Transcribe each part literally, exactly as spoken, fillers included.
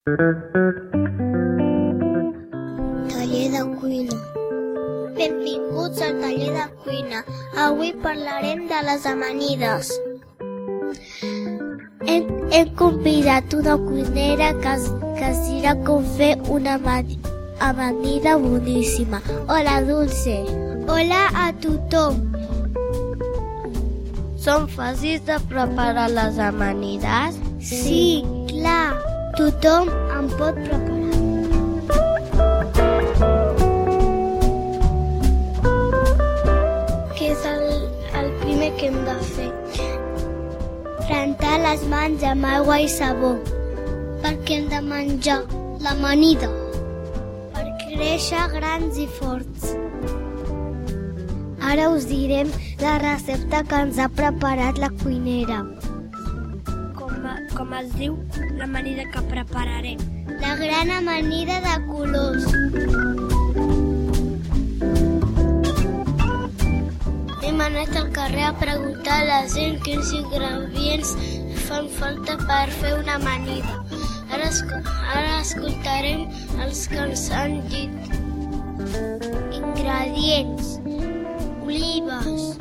Taller de cuina. Benvinguts al taller de cuina. Avui parlarem de les amanides. Hem, hem convidat una cuinera que, que es dirà com fer una amanida boníssima. Hola, Dulce. Hola a tothom. Són fàcils de preparar les amanides? Sí, clar. Tothom en pot preparar. Què és el, el primer que hem de fer? Rentar les mans amb aigua i sabó. Per què hem de menjar l'amanida? Per créixer grans i forts. Ara us direm la recepta que ens ha preparat la cuinera. Com, com es diu l'amanida que prepararem? La gran amanida de colors. Hem anat al carrer a preguntar a la gent quins ingredients fan falta per fer una amanida. Ara, ara escoltarem els que ens han dit. Ingredients: olives,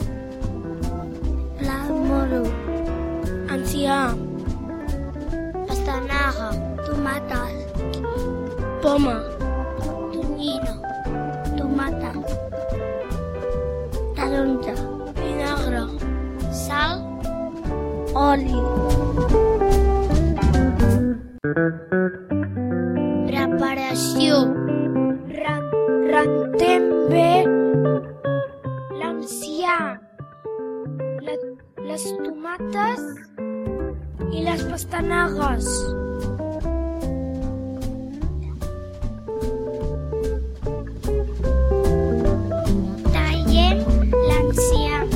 blat moro, Enciam, pastanaga, tomates, poma, tonyina, tomates, taronja, vinagre, sal, oli. Preparació. Rentem bé l'enciam, la, les tomates i les pastanagues. Tallem l'enciam.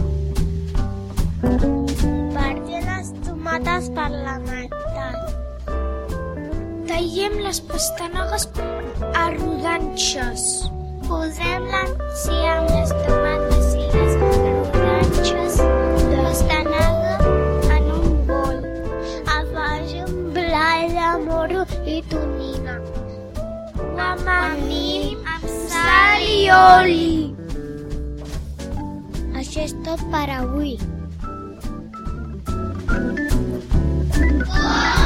Partim les tomates per la meitat. Tallem les pastanagues a rodanxes. Posem l'enciam, les tomates i les rodanxes de pastanaga en un bol. Afegim blat de moro i tonyina. Ho amanim amb sal i oli. Això és tot per avui.